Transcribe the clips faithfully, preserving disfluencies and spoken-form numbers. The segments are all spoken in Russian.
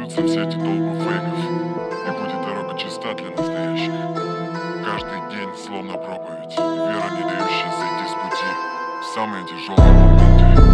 Разойдутся все эти толпы фейков, и будет дорога чиста для настоящих. Каждый день словно проповедь, вера, не дающая сойти с пути в самые тяжелые моменты.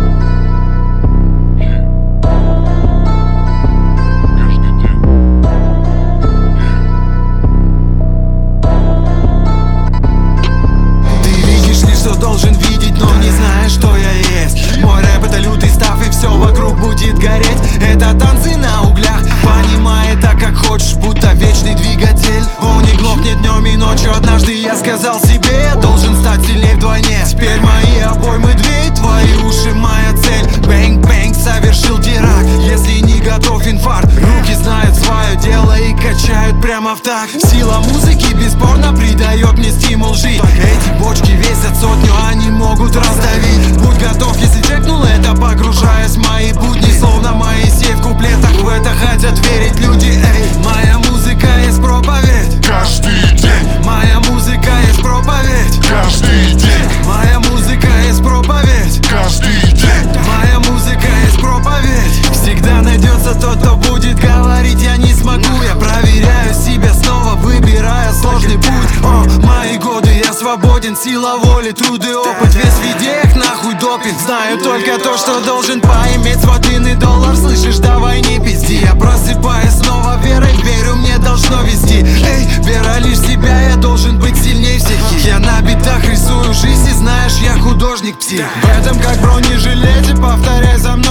Должен видеть, но не знаешь, что я есть. Мой рэп — это лютый став, и все вокруг будет гореть. Это танцы на углях, понимай так, как хочешь, будто вечный двигатель. Он не глохнет днем и ночью. Однажды я сказал себе, я должен стать сильней вдвойне. Теперь мои обоймы две, твои уши моя цель. Бэнг-бэнг, совершил теракт. Если не готов, инфаркт. Руки знают свое дело и качают прямо в такт. Сила музыки бесспорно придает мне стимул жить. Эти бочки весят сотню, они могут раздавить. Будь готов, если чекнул это, погружаясь в мои будни. Словно Моисей в куплетах, в это хотят верить люди. Эй, моя музыка есть проповедь. Каждый день Моя музыка есть проповедь. Каждый день Моя музыка есть проповедь. Каждый день Моя музыка есть проповедь. Всегда найдется тот, кто будет говорить: я не смогу. Я проверяю себя снова, выбирая сложный путь. О, мои годы, я свободен, сила воли, труд и опыт. Весь в идеях, нахуй допинг. Знаю только то, что должен поиметь свой длинный доллар. Слышишь, давай не пизди. Я просыпаюсь снова верой, верю, мне должно вести. Эй, вера лишь в себя, я должен быть сильней всех. Я на битах рисую жизнь, и знаешь, я художник-псих. В этом как бронежилете, повторяй за мной.